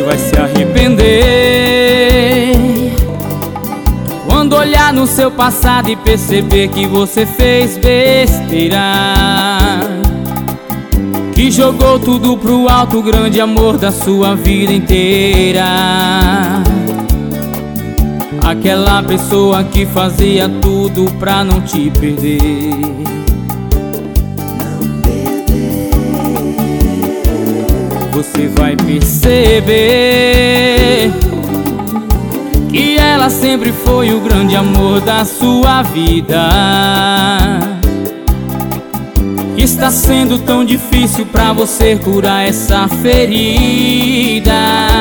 vai se arrepender quando olhar no seu passado e perceber que você fez besteira, que jogou tudo pro alto, o grande amor da sua vida inteira. Aquela pessoa que fazia tudo pra não te perder. Você vai perceber que ela sempre foi o grande amor da sua vida, que está sendo tão difícil pra você curar essa ferida.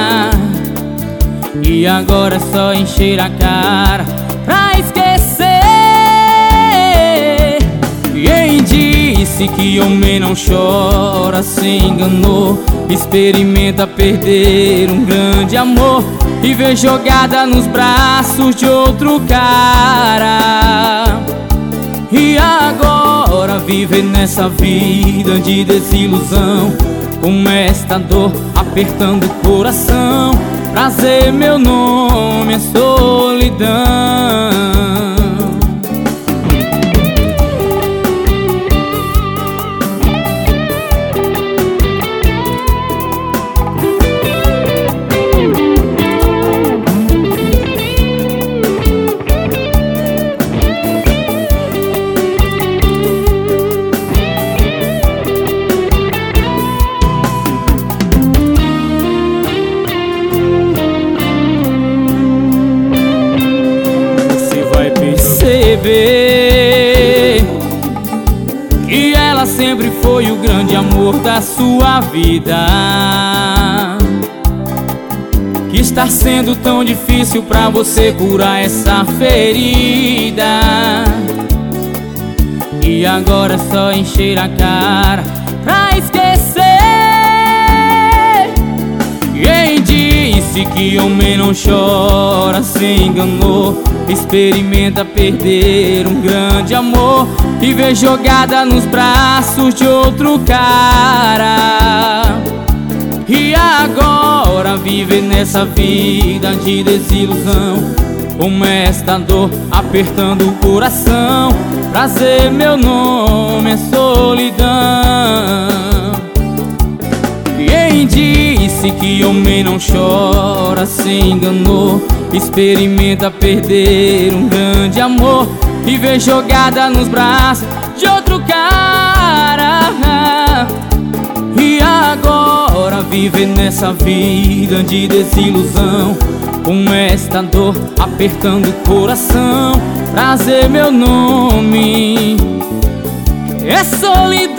E agora é só encher a cara pra esquecer. Quem disse que homem não chora se enganou. Experimenta perder um grande amor e ver jogada nos braços de outro cara. E agora viver nessa vida de desilusão, com esta dor apertando o coração. Prazer, meu nome é solidão. Que ela sempre foi o grande amor da sua vida, que está sendo tão difícil pra você curar essa ferida. E agora é só encher a cara pra esquecer. Quem disse que homem não chora se enganou. Experimenta perder um grande amor e ver jogada nos braços de outro cara. E agora viver nessa vida de desilusão, com esta dor apertando o coração. Prazer, meu nome é solidão. Quem disse que homem não chora se enganou. Experimenta perder um grande amor e ver jogada nos braços de outro cara. E agora viver nessa vida de desilusão, com esta dor apertando o coração. Prazer, meu nome é solidão.